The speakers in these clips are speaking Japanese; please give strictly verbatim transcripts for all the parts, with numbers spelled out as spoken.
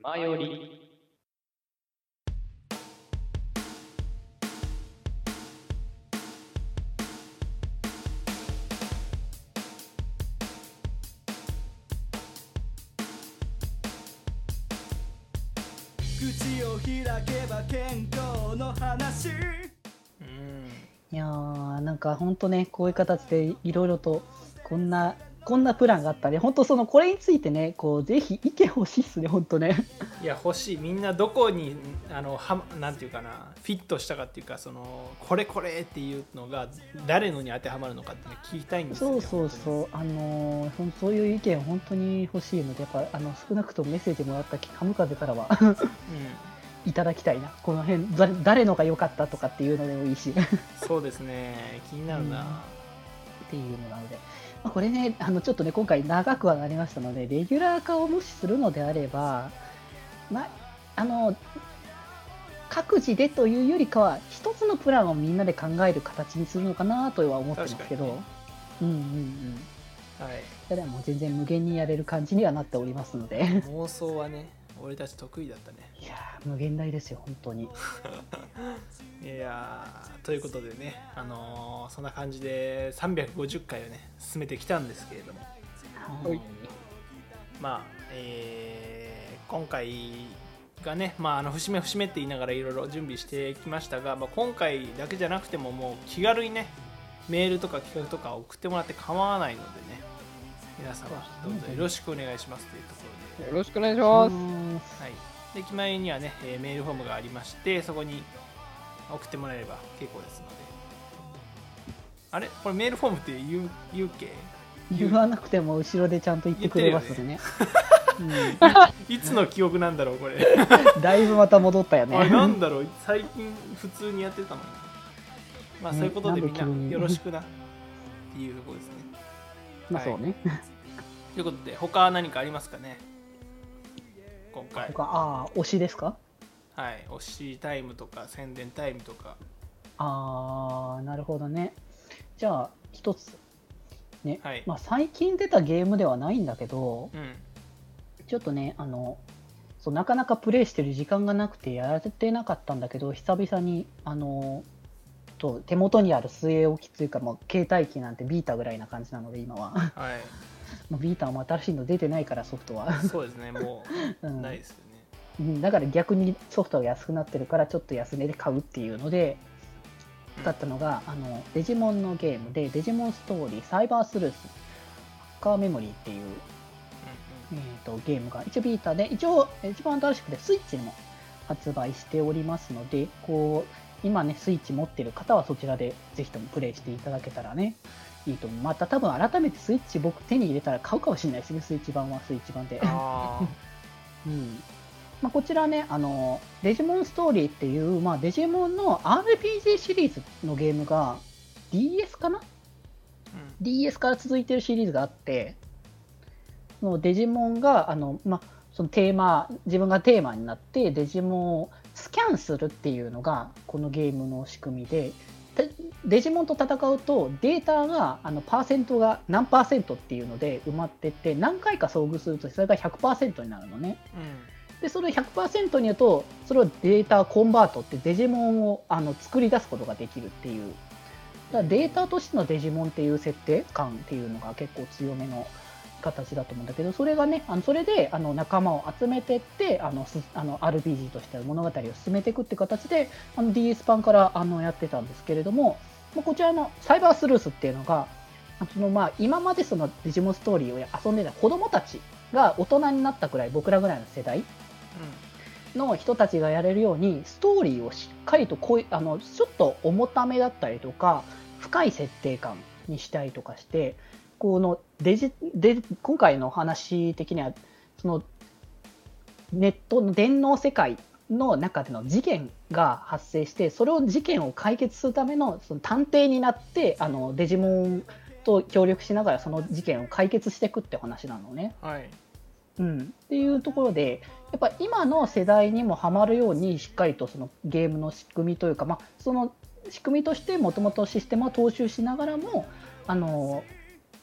前より。 口を開けば健康の話。うんいやーなんかほんとね、こういう形でいろいろとこんなこんなプランがあったね。ほんとそのこれについてね、こうぜひ意見欲しいっすね、ほんとね。 いや欲しい。みんなどこにあのはなんていうかな、フィットしたかっていうか、そのこれこれっていうのが誰のに当てはまるのかって、ね、聞きたいんですよね。 そうそうそう、あのー、ほんそういう意見本当に欲しいので、やっぱあの少なくともメッセージもらったカムカゼからはうん、 いただきたいな。この辺誰誰のが良かったとかっていうのでもいいし。 そうですね、気になるな、うん、 っていうのなので、まあ、これね、あのちょっとね今回長くはなりましたので、レギュラー化をもしするのであれば、まああの各自でというよりかは一つのプランをみんなで考える形にするのかなとは思ってますけど、ね、うんうんうん、はい、それはもう全然無限にやれる感じにはなっておりますので。 妄想はね、俺たち得意だったね。 いや無限大ですよ本当に。 いやということでね、あのー、そんな感じでさんびゃくごじゅっかいをね進めてきたんですけれども、はい、まあ、えー、今回がね、まあ、あの節目節目って言いながらいろいろ準備してきましたが、まあ、今回だけじゃなくてももう気軽にねメールとか企画とか送ってもらって構わないのでね、皆様どうぞよろしくお願いしますというところで、 よろしくお願いします。 はい、で決まりにはね、えー、メールフォームがありまして、そこに送ってもらえれば結構ですので。あれこれメールフォームって言う、言うっけ？ 言わなくても後ろでちゃんと言ってくれますね。 うん、いつの記憶なんだろうこれ。 だいぶまた戻ったよね。 あれなんだろう、最近普通にやってたのに。まあそういうことでみんなよろしくなっていうところですね。 まあそうね。 ということで他何かありますかね今回。 他ああ推しですか？ はい、推しタイムとか宣伝タイムとか。 ああなるほどね。じゃあ一つね、 はい、 まあ、最近出たゲームではないんだけど、 うん、 ちょっとねあのそうなかなかプレイしてる時間がなくてやられてなかったんだけど、久々にあのと手元にある据え置きというか、もう携帯機なんてビータぐらいな感じなので今は、はい、もうビータも新しいの出てないからソフトはそうですね、もうないですよね、 うん、だから逆にソフトが安くなってるからちょっと安値で買うっていうのでだったのが、うん、あのデジモンのゲームでデジモンストーリーサイバースルースハッカーメモリーっていう、うんうん、えー、とゲームが一応ビータで一応一番新しくてスイッチにも発売しておりますので、こう今ねスイッチ持ってる方はそちらでぜひともプレイしていただけたらねいいと思う。また多分改めてスイッチ僕手に入れたら買うかもしれないですね。スイッチ版はスイッチ版であ、うんまあ、こちらねあのデジモンストーリーっていう、まあ、デジモンの アールピージー シリーズのゲームが ディーエス かな、うん、ディーエス から続いてるシリーズがあって、もうデジモンがあの、まあ、そのテーマ自分がテーマになってデジモンをスキャンするっていうのがこのゲームの仕組みで、デジモンと戦うとデータがあのパーセントが何パーセントっていうので埋まってって何回か遭遇するとそれが ひゃくパーセント になるのね、うん、でそれを ひゃくパーセント に言うとそれをデータコンバートってデジモンをあの作り出すことができるっていう、だからデータとしてのデジモンっていう設定感っていうのが結構強めの形だと思うんだけど、それがねあのそれであの仲間を集めてってあのあの アールピージー として物語を進めていくって形であの ディーエス 版からあのやってたんですけれども、こちらのサイバースルースっていうのがその、まあ、今までそのデジモンストーリーを遊んでた子どもたちが大人になったくらい、僕らぐらいの世代の人たちがやれるようにストーリーをしっかりとこうあのちょっと重ためだったりとか深い設定感にしたりとかして、このデジデ今回の話的にはそのネットの電脳世界の中での事件が発生して、それを事件を解決するため の, その探偵になってあのデジモンと協力しながらその事件を解決していくって話なのね、 はい、 うん、っていうところでやっぱ今の世代にもハマるようにしっかりとそのゲームの仕組みというか、まあ、その仕組みとしてもともとシステムを踏襲しながらもあの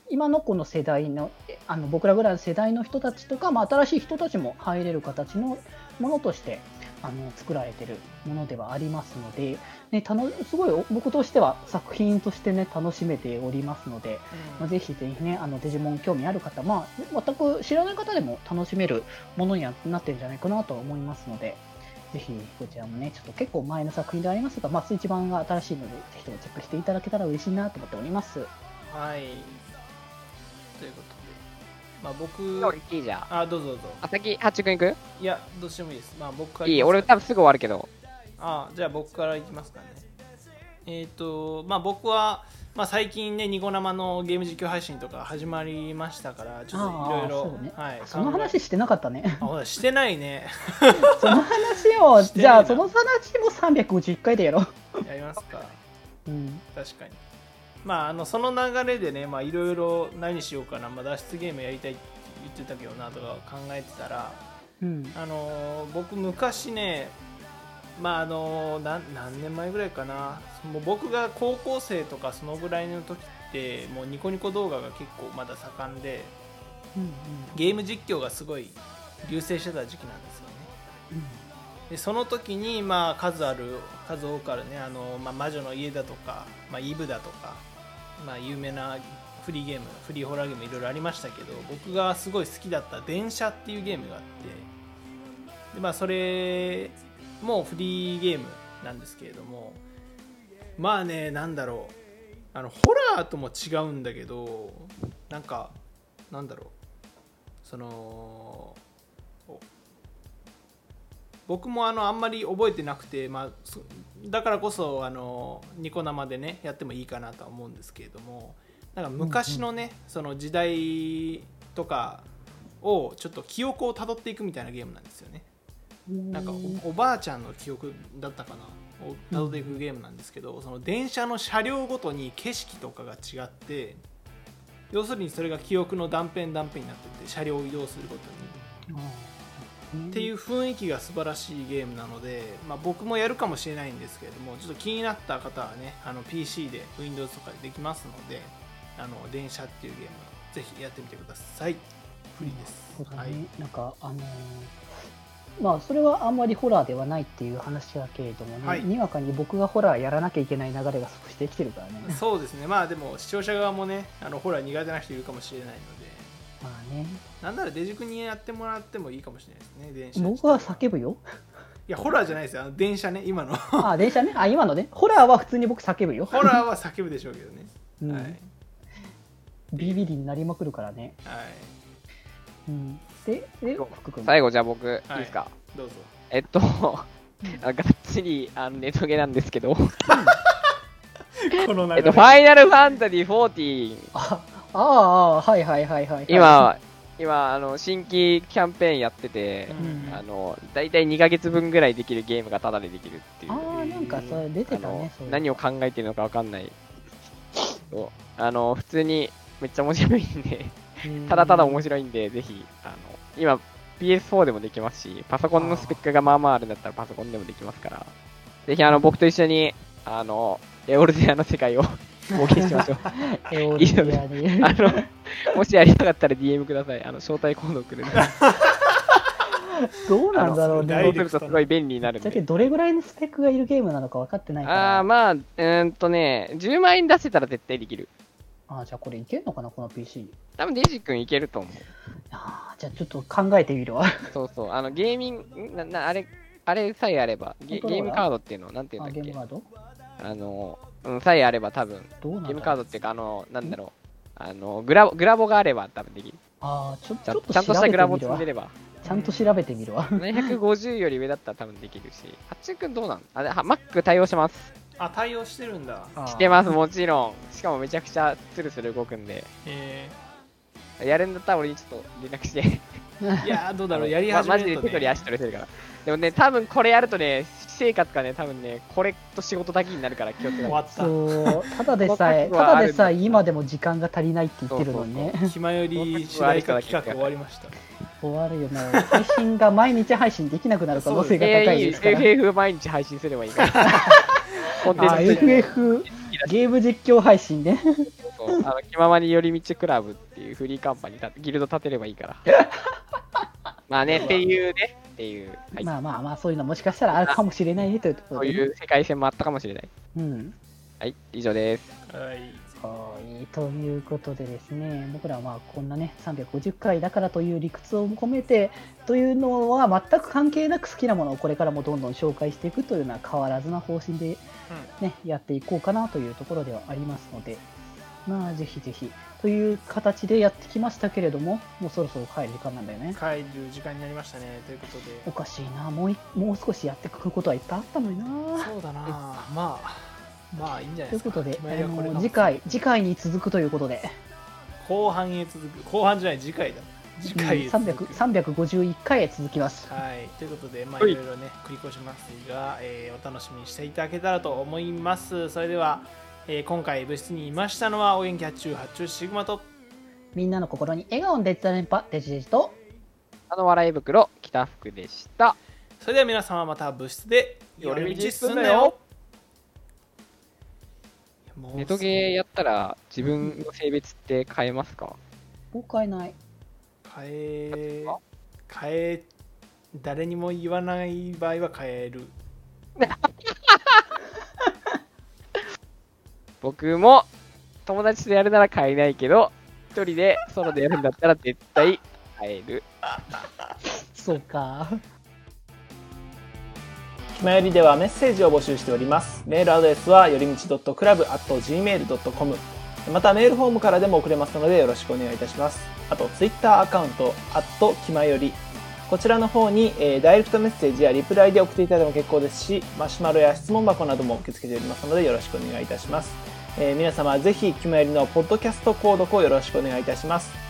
今のこの世代の、あの僕らぐらいの世代の人たちとか、まあ、新しい人たちも入れる形のものとしてあの作られているものではありますので、ね、たのすごい僕としては作品としてね楽しめておりますので、うんまあ、ぜひぜひねあのデジモン興味ある方、まあ、全く知らない方でも楽しめるものにはなってるんじゃないかなと思いますので、ぜひこちらもねちょっと結構前の作品でありますが、まあ、スイッチ版が新しいのでぜひともチェックしていただけたら嬉しいなと思っております。 はい、ということで、まあ僕、 いいじゃん。 あ、どうぞどうぞ。 あ、先、ハッチ君行く？ いや、どうしてもいいです。まあ僕から。 いい、俺多分すぐ終わるけど。 あ、じゃあ僕から行きますかね。えっと、まあ僕は、まあ最近ね、ニコ生のゲーム実況配信とか始まりましたから、ちょっといろいろ、はい。 その話してなかったね。 あ、ほら、してないね。 その話を、じゃあその話もさんびゃくごじゅういっかいでやろう。やりますか。 うん。 確かに。まあ、あのその流れでね、まあ、いろいろ何しようかな、まあ、脱出ゲームやりたいって言ってたけどなとか考えてたら、うん、あの僕昔ね、まああの何何年前ぐらいかな、もう僕が高校生とかそのぐらいの時ってもうニコニコ動画が結構まだ盛んで、うんうん、ゲーム実況がすごい隆盛してた時期なんですよね、うん、でその時に、まあ、数ある数多くあるね、あの、まあ、魔女の家だとか、まあ、イブだとか、まあ、有名なフリーゲーム、フリーホラーゲームいろいろありましたけど、僕がすごい好きだった電車っていうゲームがあって、で、まあ、それもフリーゲームなんですけれども、まあね、なんだろう、あのホラーとも違うんだけど、なんかなんだろう、その僕もあのあんまり覚えてなくて、まあ、だからこそあのニコ生でねやってもいいかなとは思うんですけれども、なんか昔のね、うんうん、その時代とかをちょっと記憶をたどっていくみたいなゲームなんですよね。なんか お, おばあちゃんの記憶だったかなをたどっていくゲームなんですけど、その電車の車両ごとに景色とかが違って、要するにそれが記憶の断片断片になってて、車両を移動するごとにっていう雰囲気が素晴らしいゲームなので、まあ、僕もやるかもしれないんですけれども、ちょっと気になった方はね、あの ピーシー で Windows とかでできますので、あの電車っていうゲームをぜひやってみてください。フリーです。 そうだね、はい、なんかあのーまあそれはあんまりホラーではないっていう話だけれどもね、はい、にわかに僕がホラーやらなきゃいけない流れが少しできてるからね。 そうですね、まあでも視聴者側もね、あのホラー苦手な人いるかもしれないので、 まあね、 なんならデジ君にやってもらってもいいかもしれないですね、電車。 僕は叫ぶよ。 いやホラーじゃないですよ、あの電車ね、今の。 あ、電車ね、あ、今のね、ホラーは普通に僕叫ぶよ。 ホラーは叫ぶでしょうけどね、うん、はい、 ビビリになりまくるからね。 はい、 うん、で、で福君最後じゃあ僕、はい、いいですか。 どうぞ。 えっと、がっつりあのネトゲなんですけど、この流れ、えっと、ファイナルファンタジーフォーティーン、 ああ、はいはいはいはい。 今、今あの新規キャンペーンやってて、うん、あのだいたいにかげつぶんぐらいできるゲームがタダでできるっていう。 ああ、なんかそれ出てたね。 何を考えてるのかわかんない。あの普通にめっちゃ面白いんで、ただただ面白いんで、ぜひあの今。ピーエスフォー でもできますし、パソコンのスペックがまあまああるんだったらパソコンでもできますから、ぜひあの僕と一緒にあのエオルゼアの世界を冒険しましょう。 エオルゼアにあのもしやりたかったら ディーエム ください。あの招待コード送るんで。 どうなんだろうね。 そうするとすごい便利になるんで。 だけどどれぐらいのスペックがいるゲームなのか分かってないから。 ああ、まあうーんとね、じゅうまんえん出せたら絶対できる。 ああ、じゃあこれいけるのかな、この ピーシー。 多分デジ君いけると思う。 ああ、じゃあちょっと考えてみるわ。 そうそう、あのゲーミングななあれあれさえあれば、ゲ、ゲームカードっていうのなんていうんだっけ。 あ、ゲームカード？ あの、うん、さえあれば多分ゲームカードっていうか、あのなんだろう、あのグラボグラボがあれば多分できる。 ああ、ちょちょっとちゃんとしたグラボ積んでれば。 ちゃんと調べてみるわ。 ななひゃくごじゅうより上だったら多分できるし、はちくんどうなん？あれ、Mac 対応します。 あ、対応してるんだ。 してます、もちろん。しかもめちゃくちゃスルスル動くんで。 へー。やるんだったら俺にちょっと連絡して。 いやー、どうだろう、やり始めると、ね、 ま、マジで手取り足取りするから。でもね、多分これやるとね、私生活がね、多分ね、これと仕事だけになるから気をつけて。終わった。 そう、ただでさえ、ただでさえ今でも時間が足りないって言ってるのにね。 暇より主題歌企画終わりました。 終わるよ、もう配信が毎日配信できなくなる可能性が高いですから。 エフエフ 毎日配信すればいいから。 あ、エフエフ ゲーム実況配信ね。 そうあの気ままに寄り道クラブっていうフリーカンパニー立てギルド立てればいいからまあねっていうねっていう、 はい、まあまあまあそういうのもしかしたらあるかもしれないねというところで、 そういう世界線もあったかもしれない。 うん、 はい以上です。 はい、 はい、ということでですね、僕らはまあこんなねさんびゃくごじゅっかいだからという理屈を込めてというのは全く関係なく好きなものをこれからもどんどん紹介していくというのは変わらずな方針で、ねうん、やっていこうかなというところではありますので、まあぜひぜひという形でやってきましたけれども、もうそろそろ帰る時間なんだよね。 帰る時間になりましたね。ということでおかしいな、もういもう少しやっていくことはいっぱいあったのにな。 そうだな、まあまあいいんじゃないですか。 ということで、あの次回次回に続くということで、 後半へ続く、後半じゃない次回だ。次回へ続く、 さんびゃくごじゅういっかいへ続きます。 はい、ということで、まあいろいろね繰り越しますが、えー、お楽しみにしていただけたらと思います。それでは、えー、今回部室にいましたのはお元気発注発注シグマとみんなの心に笑顔のデジタル連覇デジデジとあの笑い袋北福でした。 それでは皆様また部室で寄り道すんなよ。 ネトゲーやったら自分の性別って変えますか？ 僕変えない。 変え変え誰にも言わない場合は変える僕も友達とやるなら変えないけど一人でソロでやるんだったら絶対変えるそうか。 きまよりではメッセージを募集しております。メールアドレスはよりみち .club アット ジーメール ドットコム、 またメールフォームからでも送れますのでよろしくお願いいたします。あとツイッターアカウントアットきまより、こちらの方に、えー、ダイレクトメッセージやリプライで送っていただいても結構ですし、マシュマロや質問箱なども受け付けておりますのでよろしくお願いいたします。えー、皆様ぜひきまよりのポッドキャスト購読をよろしくお願いいたします。